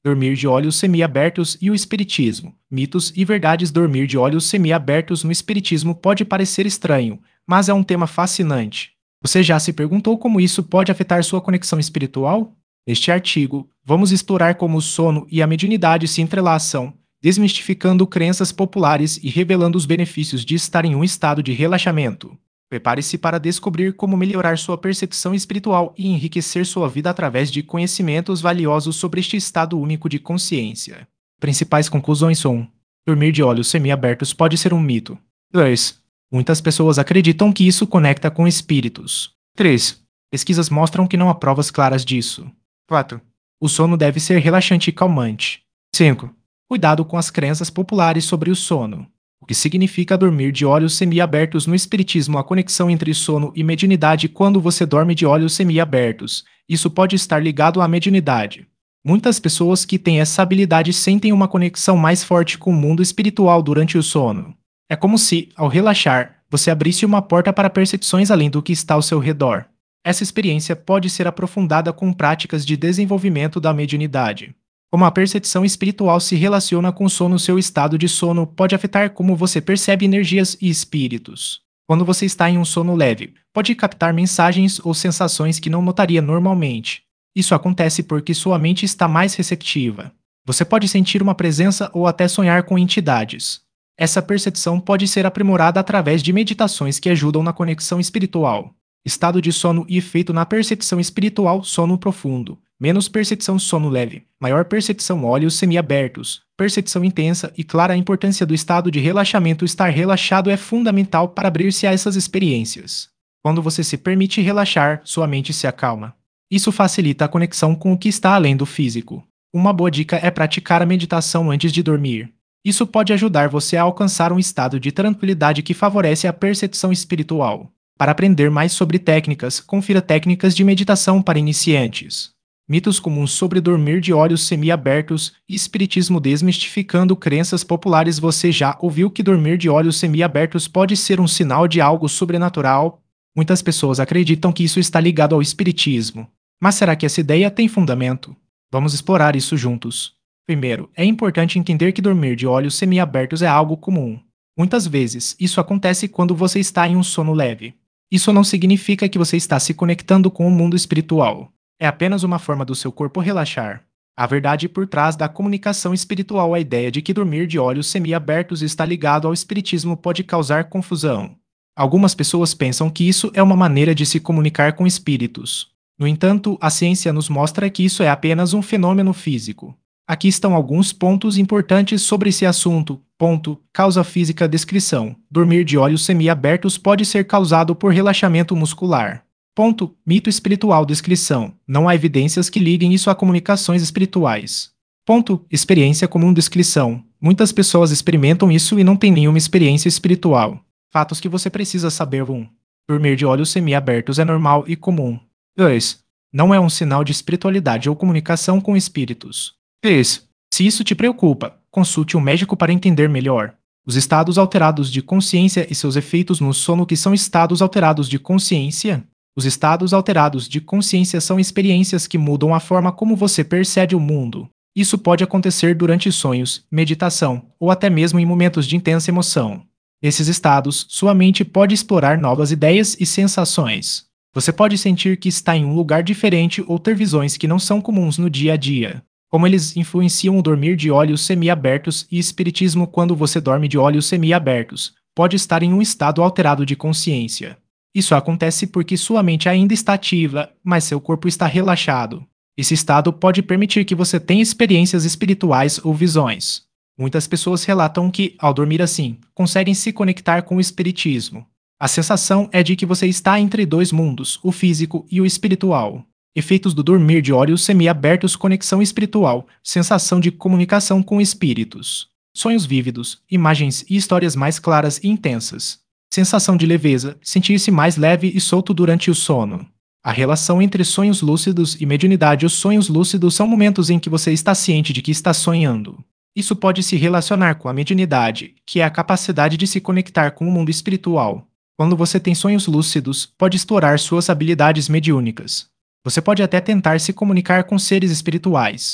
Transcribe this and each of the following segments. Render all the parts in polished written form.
Dormir de olhos semiabertos e o espiritismo. Mitos e verdades. Dormir de olhos semiabertos no espiritismo pode parecer estranho, mas é um tema fascinante. Você já se perguntou como isso pode afetar sua conexão espiritual? Neste artigo, vamos explorar como o sono e a mediunidade se entrelaçam, desmistificando crenças populares e revelando os benefícios de estar em um estado de relaxamento. Prepare-se para descobrir como melhorar sua percepção espiritual e enriquecer sua vida através de conhecimentos valiosos sobre este estado único de consciência. Principais conclusões são: dormir de olhos semiabertos pode ser um mito. 2. Muitas pessoas acreditam que isso conecta com espíritos. 3. Pesquisas mostram que não há provas claras disso. 4. O sono deve ser relaxante e calmante. 5. Cuidado com as crenças populares sobre o sono. O que significa dormir de olhos semiabertos no espiritismo? A conexão entre sono e mediunidade. Quando você dorme de olhos semiabertos, isso pode estar ligado à mediunidade. Muitas pessoas que têm essa habilidade sentem uma conexão mais forte com o mundo espiritual durante o sono. É como se, ao relaxar, você abrisse uma porta para percepções além do que está ao seu redor. Essa experiência pode ser aprofundada com práticas de desenvolvimento da mediunidade. Como a percepção espiritual se relaciona com o sono. Seu estado de sono pode afetar como você percebe energias e espíritos. Quando você está em um sono leve, pode captar mensagens ou sensações que não notaria normalmente. Isso acontece porque sua mente está mais receptiva. Você pode sentir uma presença ou até sonhar com entidades. Essa percepção pode ser aprimorada através de meditações que ajudam na conexão espiritual. Estado de sono e efeito na percepção espiritual. Sono profundo. Menos percepção. Sono leve. Maior percepção. Olhos semiabertos. Percepção intensa e clara. A importância do estado de relaxamento. Estar relaxado é fundamental para abrir-se a essas experiências. Quando você se permite relaxar, sua mente se acalma. Isso facilita a conexão com o que está além do físico. Uma boa dica é praticar a meditação antes de dormir. Isso pode ajudar você a alcançar um estado de tranquilidade que favorece a percepção espiritual. Para aprender mais sobre técnicas, confira técnicas de meditação para iniciantes. Mitos comuns sobre dormir de olhos semiabertos e espiritismo. Desmistificando crenças populares. Você já ouviu que dormir de olhos semiabertos pode ser um sinal de algo sobrenatural? Muitas pessoas acreditam que isso está ligado ao espiritismo. Mas será que essa ideia tem fundamento? Vamos explorar isso juntos. Primeiro, é importante entender que dormir de olhos semiabertos é algo comum. Muitas vezes, isso acontece quando você está em um sono leve. Isso não significa que você está se conectando com o mundo espiritual. É apenas uma forma do seu corpo relaxar. A verdade por trás da comunicação espiritual. A ideia de que dormir de olhos semiabertos está ligado ao espiritismo pode causar confusão. Algumas pessoas pensam que isso é uma maneira de se comunicar com espíritos. No entanto, a ciência nos mostra que isso é apenas um fenômeno físico. Aqui estão alguns pontos importantes sobre esse assunto. Ponto. Causa física. Descrição. Dormir de olhos semiabertos pode ser causado por relaxamento muscular. Ponto. Mito espiritual. Descrição. Não há evidências que liguem isso a comunicações espirituais. Ponto. Experiência comum. Descrição. Muitas pessoas experimentam isso e não têm nenhuma experiência espiritual. Fatos que você precisa saber. 1. Dormir de olhos semiabertos é normal e comum. 2. Não é um sinal de espiritualidade ou comunicação com espíritos. 3. Se isso te preocupa, consulte um médico para entender melhor. Os estados alterados de consciência e seus efeitos no sono. Que são estados alterados de consciência? Os estados alterados de consciência são experiências que mudam a forma como você percebe o mundo. Isso pode acontecer durante sonhos, meditação ou até mesmo em momentos de intensa emoção. Nesses estados, sua mente pode explorar novas ideias e sensações. Você pode sentir que está em um lugar diferente ou ter visões que não são comuns no dia a dia. Como eles influenciam o dormir de olhos semiabertos e espiritismo? Quando você dorme de olhos semiabertos, pode estar em um estado alterado de consciência. Isso acontece porque sua mente ainda está ativa, mas seu corpo está relaxado. Esse estado pode permitir que você tenha experiências espirituais ou visões. Muitas pessoas relatam que, ao dormir assim, conseguem se conectar com o espiritismo. A sensação é de que você está entre dois mundos, o físico e o espiritual. Efeitos do dormir de olhos semiabertos. Conexão espiritual, sensação de comunicação com espíritos. Sonhos vívidos, imagens e histórias mais claras e intensas. Sensação de leveza, sentir-se mais leve e solto durante o sono. A relação entre sonhos lúcidos e mediunidade. Os sonhos lúcidos são momentos em que você está ciente de que está sonhando. Isso pode se relacionar com a mediunidade, que é a capacidade de se conectar com o mundo espiritual. Quando você tem sonhos lúcidos, pode explorar suas habilidades mediúnicas. Você pode até tentar se comunicar com seres espirituais.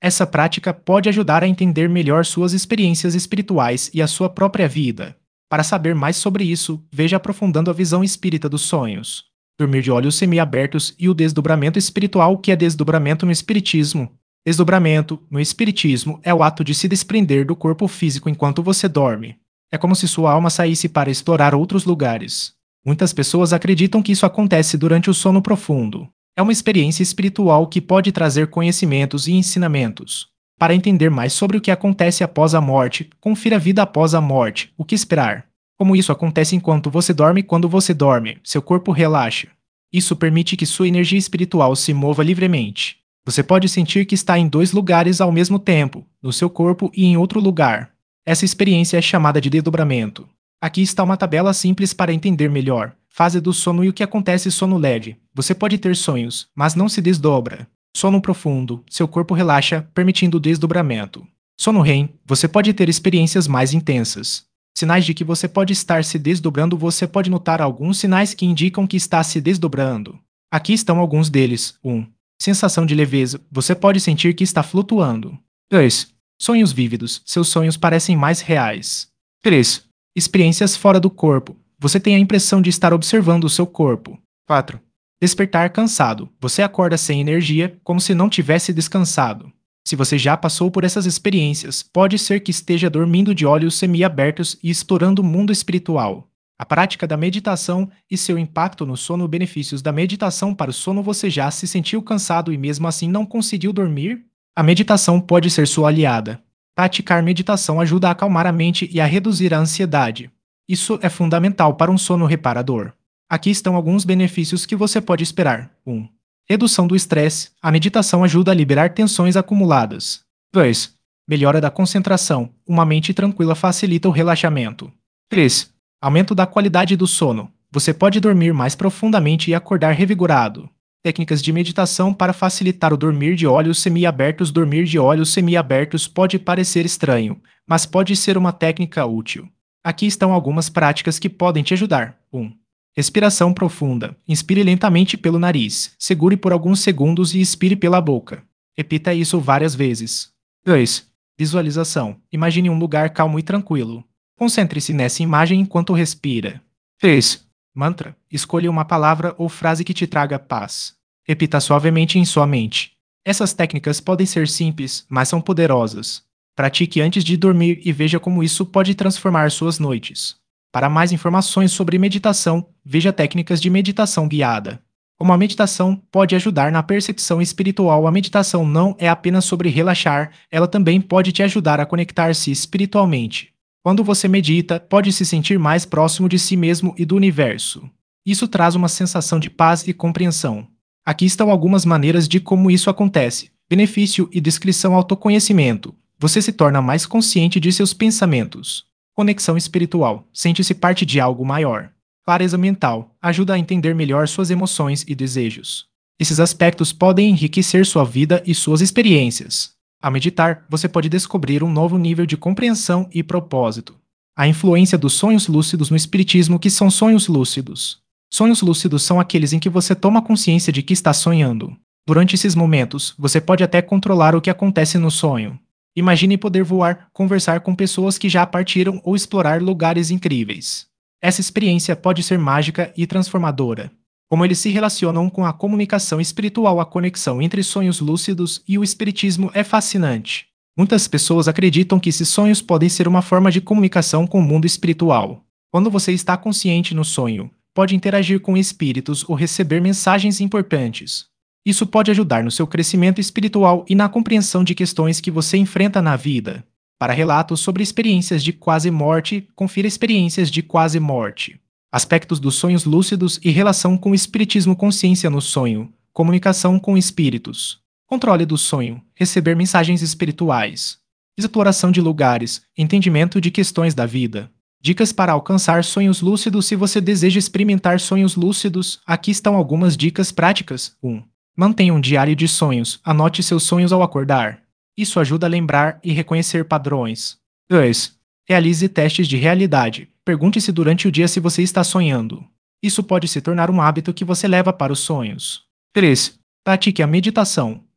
Essa prática pode ajudar a entender melhor suas experiências espirituais e a sua própria vida. Para saber mais sobre isso, veja Aprofundando a Visão Espírita dos Sonhos. Dormir de olhos semiabertos e o desdobramento espiritual. O que é desdobramento no Espiritismo? Desdobramento, no Espiritismo, é o ato de se desprender do corpo físico enquanto você dorme. É como se sua alma saísse para explorar outros lugares. Muitas pessoas acreditam que isso acontece durante o sono profundo. É uma experiência espiritual que pode trazer conhecimentos e ensinamentos. Para entender mais sobre o que acontece após a morte, confira Vida Após a Morte. O que esperar? Como isso acontece enquanto você dorme. Quando você dorme, seu corpo relaxa. Isso permite que sua energia espiritual se mova livremente. Você pode sentir que está em dois lugares ao mesmo tempo, no seu corpo e em outro lugar. Essa experiência é chamada de desdobramento. Aqui está uma tabela simples para entender melhor. Fase do sono e o que acontece. Sono leve. Você pode ter sonhos, mas não se desdobra. Sono profundo. Seu corpo relaxa, permitindo o desdobramento. Sono REM. Você pode ter experiências mais intensas. Sinais de que você pode estar se desdobrando. Você pode notar alguns sinais que indicam que está se desdobrando. Aqui estão alguns deles. 1. Sensação de leveza. Você pode sentir que está flutuando. 2. Sonhos vívidos. Seus sonhos parecem mais reais. 3. Experiências fora do corpo. Você tem a impressão de estar observando o seu corpo. 4. Despertar cansado. Você acorda sem energia, como se não tivesse descansado. Se você já passou por essas experiências, pode ser que esteja dormindo de olhos semiabertos e explorando o mundo espiritual. A prática da meditação e seu impacto no sono. Benefícios da meditação para o sono. Você já se sentiu cansado e mesmo assim não conseguiu dormir? A meditação pode ser sua aliada. Praticar meditação ajuda a acalmar a mente e a reduzir a ansiedade. Isso é fundamental para um sono reparador. Aqui estão alguns benefícios que você pode esperar. 1. Redução do estresse. A meditação ajuda a liberar tensões acumuladas. 2. Melhora da concentração. Uma mente tranquila facilita o relaxamento. 3. Aumento da qualidade do sono. Você pode dormir mais profundamente e acordar revigorado. Técnicas de meditação para facilitar o dormir de olhos semiabertos. Dormir de olhos semiabertos pode parecer estranho, mas pode ser uma técnica útil. Aqui estão algumas práticas que podem te ajudar. 1. Respiração profunda. Inspire lentamente pelo nariz. Segure por alguns segundos e expire pela boca. Repita isso várias vezes. 2. Visualização. Imagine um lugar calmo e tranquilo. Concentre-se nessa imagem enquanto respira. 3. Mantra. Escolha uma palavra ou frase que te traga paz. Repita suavemente em sua mente. Essas técnicas podem ser simples, mas são poderosas. Pratique antes de dormir e veja como isso pode transformar suas noites. Para mais informações sobre meditação, veja técnicas de meditação guiada. Como a meditação pode ajudar na percepção espiritual. A meditação não é apenas sobre relaxar, ela também pode te ajudar a conectar-se espiritualmente. Quando você medita, pode se sentir mais próximo de si mesmo e do universo. Isso traz uma sensação de paz e compreensão. Aqui estão algumas maneiras de como isso acontece. Benefício e descrição. Autoconhecimento. Você se torna mais consciente de seus pensamentos. Conexão espiritual. Sente-se parte de algo maior. Clareza mental. Ajuda a entender melhor suas emoções e desejos. Esses aspectos podem enriquecer sua vida e suas experiências. Ao meditar, você pode descobrir um novo nível de compreensão e propósito. A influência dos sonhos lúcidos no Espiritismo. O que são sonhos lúcidos? Sonhos lúcidos são aqueles em que você toma consciência de que está sonhando. Durante esses momentos, você pode até controlar o que acontece no sonho. Imagine poder voar, conversar com pessoas que já partiram ou explorar lugares incríveis. Essa experiência pode ser mágica e transformadora. Como eles se relacionam com a comunicação espiritual. A conexão entre sonhos lúcidos e o Espiritismo é fascinante. Muitas pessoas acreditam que esses sonhos podem ser uma forma de comunicação com o mundo espiritual. Quando você está consciente no sonho, pode interagir com espíritos ou receber mensagens importantes. Isso pode ajudar no seu crescimento espiritual e na compreensão de questões que você enfrenta na vida. Para relatos sobre experiências de quase morte, confira Experiências de Quase Morte. Aspectos dos sonhos lúcidos e relação com o Espiritismo. Consciência no sonho. Comunicação com espíritos. Controle do sonho. Receber mensagens espirituais. Exploração de lugares. Entendimento de questões da vida. Dicas para alcançar sonhos lúcidos. Se você deseja experimentar sonhos lúcidos, aqui estão algumas dicas práticas. 1. Mantenha um diário de sonhos. Anote seus sonhos ao acordar. Isso ajuda a lembrar e reconhecer padrões. 2. Realize testes de realidade. Pergunte-se durante o dia se você está sonhando. Isso pode se tornar um hábito que você leva para os sonhos. 3. Pratique a meditação.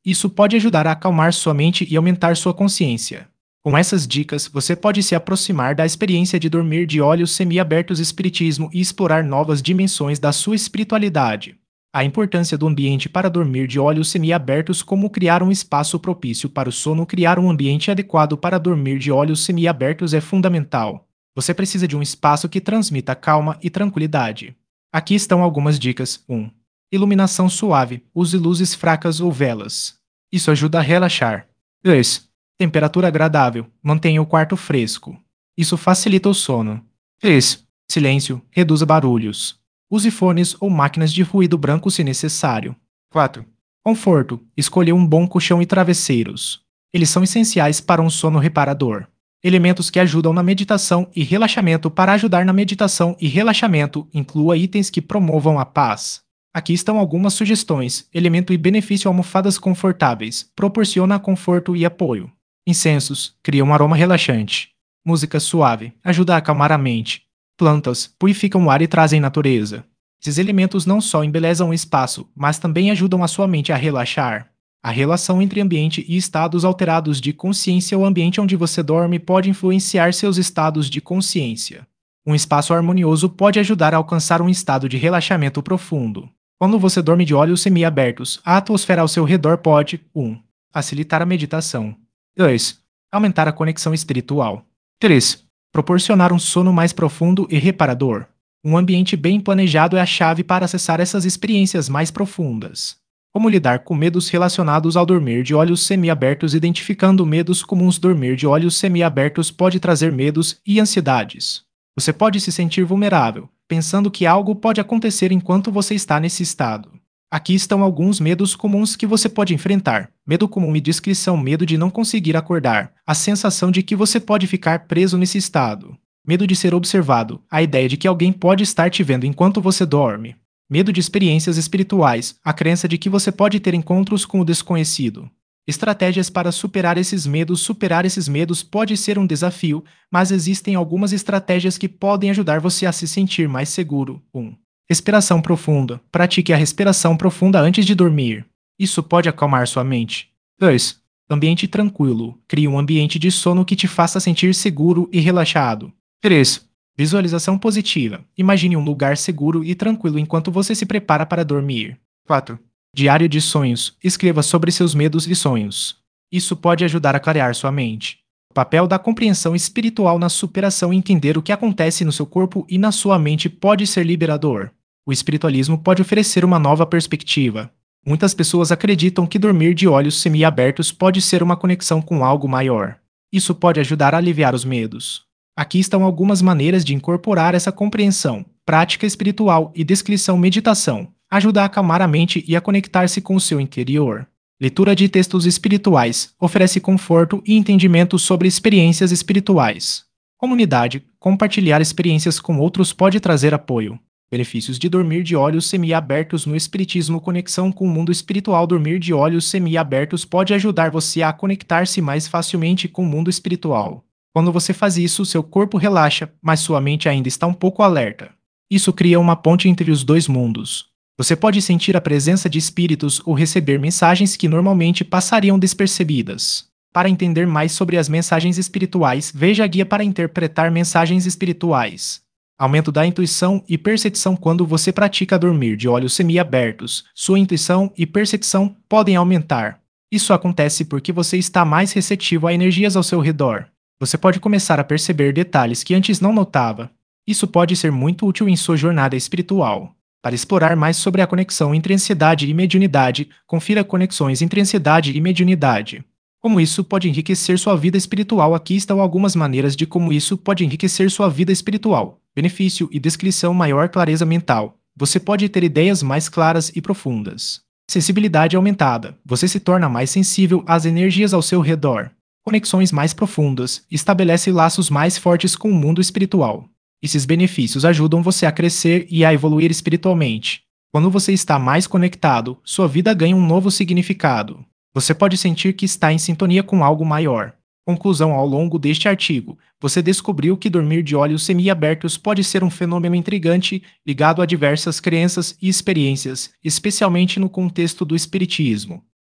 Isso pode ajudar a acalmar sua mente e aumentar sua consciência. Com essas dicas, você pode se aproximar da experiência de dormir de olhos semiabertos espiritismo e explorar novas dimensões da sua espiritualidade. A importância do ambiente para dormir de olhos semiabertos, como criar um espaço propício para o sono. Criar um ambiente adequado para dormir de olhos semiabertos é fundamental. Você precisa de um espaço que transmita calma e tranquilidade. Aqui estão algumas dicas. 1. Iluminação suave. Use luzes fracas ou velas. Isso ajuda a relaxar. 2. Temperatura agradável. Mantenha o quarto fresco. Isso facilita o sono. 3. Silêncio. Reduza barulhos. Use fones ou máquinas de ruído branco se necessário. 4. Conforto. Escolha um bom colchão e travesseiros. Eles são essenciais para um sono reparador. Elementos que ajudam na meditação e relaxamento. Para ajudar na meditação e relaxamento, inclua itens que promovam a paz. Aqui estão algumas sugestões. Elemento e benefício: almofadas confortáveis. Proporciona conforto e apoio. Incensos. Cria um aroma relaxante. Música suave. Ajuda a acalmar a mente. Plantas. Purificam o ar e trazem natureza. Esses elementos não só embelezam o espaço, mas também ajudam a sua mente a relaxar. A relação entre ambiente e estados alterados de consciência. O ambiente onde você dorme pode influenciar seus estados de consciência. Um espaço harmonioso pode ajudar a alcançar um estado de relaxamento profundo. Quando você dorme de olhos semiabertos, a atmosfera ao seu redor pode 1. Facilitar a meditação. 2. Aumentar a conexão espiritual. 3. Proporcionar um sono mais profundo e reparador. Um ambiente bem planejado é a chave para acessar essas experiências mais profundas. Como lidar com medos relacionados ao dormir de olhos semiabertos? Identificando medos comuns. Dormir de olhos semiabertos pode trazer medos e ansiedades. Você pode se sentir vulnerável, pensando que algo pode acontecer enquanto você está nesse estado. Aqui estão alguns medos comuns que você pode enfrentar. Medo comum e descrição: medo de não conseguir acordar, a sensação de que você pode ficar preso nesse estado. Medo de ser observado, a ideia de que alguém pode estar te vendo enquanto você dorme. Medo de experiências espirituais, a crença de que você pode ter encontros com o desconhecido. Estratégias para superar esses medos. Superar esses medos pode ser um desafio, mas existem algumas estratégias que podem ajudar você a se sentir mais seguro. 1. Respiração profunda. Pratique a respiração profunda antes de dormir. Isso pode acalmar sua mente. 2. Ambiente tranquilo. Crie um ambiente de sono que te faça sentir seguro e relaxado. 3. Visualização positiva. Imagine um lugar seguro e tranquilo enquanto você se prepara para dormir. 4. Diário de sonhos. Escreva sobre seus medos e sonhos. Isso pode ajudar a clarear sua mente. O papel da compreensão espiritual na superação. Entender o que acontece no seu corpo e na sua mente pode ser liberador. O espiritualismo pode oferecer uma nova perspectiva. Muitas pessoas acreditam que dormir de olhos semiabertos pode ser uma conexão com algo maior. Isso pode ajudar a aliviar os medos. Aqui estão algumas maneiras de incorporar essa compreensão: prática espiritual e descrição. Meditação ajuda a acalmar a mente e a conectar-se com o seu interior. Leitura de textos espirituais oferece conforto e entendimento sobre experiências espirituais. Comunidade, compartilhar experiências com outros pode trazer apoio. Benefícios de dormir de olhos semiabertos no espiritismo. Conexão com o mundo espiritual. Dormir de olhos semiabertos pode ajudar você a conectar-se mais facilmente com o mundo espiritual. Quando você faz isso, seu corpo relaxa, mas sua mente ainda está um pouco alerta. Isso cria uma ponte entre os dois mundos. Você pode sentir a presença de espíritos ou receber mensagens que normalmente passariam despercebidas. Para entender mais sobre as mensagens espirituais, veja a guia para interpretar mensagens espirituais. Aumento da intuição e percepção. Quando você pratica dormir de olhos semiabertos, sua intuição e percepção podem aumentar. Isso acontece porque você está mais receptivo a energias ao seu redor. Você pode começar a perceber detalhes que antes não notava. Isso pode ser muito útil em sua jornada espiritual. Para explorar mais sobre a conexão entre ansiedade e mediunidade, confira conexões entre ansiedade e mediunidade. Como isso pode enriquecer sua vida espiritual? Aqui estão algumas maneiras de como isso pode enriquecer sua vida espiritual. Benefício e descrição: maior clareza mental. Você pode ter ideias mais claras e profundas. Sensibilidade aumentada. Você se torna mais sensível às energias ao seu redor. Conexões mais profundas. Estabelece laços mais fortes com o mundo espiritual. Esses benefícios ajudam você a crescer e a evoluir espiritualmente. Quando você está mais conectado, sua vida ganha um novo significado. Você pode sentir que está em sintonia com algo maior. Conclusão: ao longo deste artigo, você descobriu que dormir de olhos semiabertos pode ser um fenômeno intrigante ligado a diversas crenças e experiências, especialmente no contexto do espiritismo.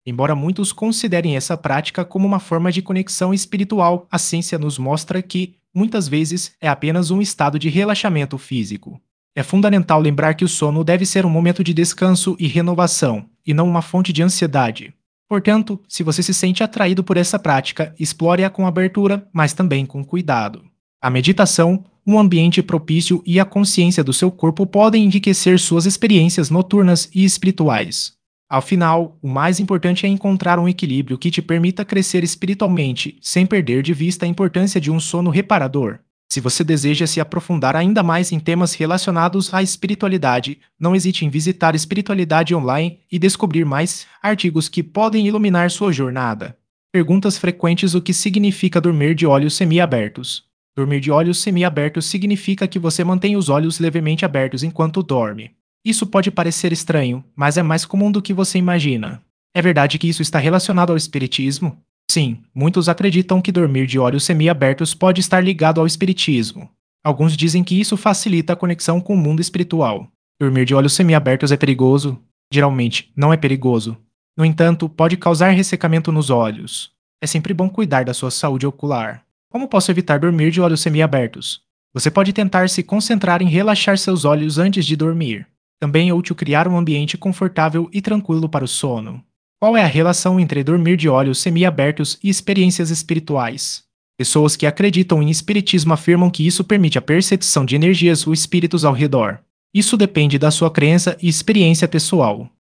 Embora muitos considerem essa prática como uma forma de conexão espiritual, a ciência nos mostra que, muitas vezes, é apenas um estado de relaxamento físico. É fundamental lembrar que o sono deve ser um momento de descanso e renovação, e não uma fonte de ansiedade. Portanto, se você se sente atraído por essa prática, explore-a com abertura, mas também com cuidado. A meditação, um ambiente propício e a consciência do seu corpo podem enriquecer suas experiências noturnas e espirituais. Ao final, o mais importante é encontrar um equilíbrio que te permita crescer espiritualmente, sem perder de vista a importância de um sono reparador. Se você deseja se aprofundar ainda mais em temas relacionados à espiritualidade, não hesite em visitar Espiritualidade Online e descobrir mais artigos que podem iluminar sua jornada. Perguntas frequentes: o que significa dormir de olhos semiabertos? Dormir de olhos semiabertos significa que você mantém os olhos levemente abertos enquanto dorme. Isso pode parecer estranho, mas é mais comum do que você imagina. É verdade que isso está relacionado ao espiritismo? Sim, muitos acreditam que dormir de olhos semiabertos pode estar ligado ao espiritismo. Alguns dizem que isso facilita a conexão com o mundo espiritual. Dormir de olhos semiabertos é perigoso? Geralmente, não é perigoso. No entanto, pode causar ressecamento nos olhos. É sempre bom cuidar da sua saúde ocular. Como posso evitar dormir de olhos semiabertos? Você pode tentar se concentrar em relaxar seus olhos antes de dormir. Também é útil criar um ambiente confortável e tranquilo para o sono. Qual é a relação entre dormir de olhos semiabertos e experiências espirituais? Pessoas que acreditam em espiritismo afirmam que isso permite a percepção de energias ou espíritos ao redor. Isso depende da sua crença e experiência pessoal.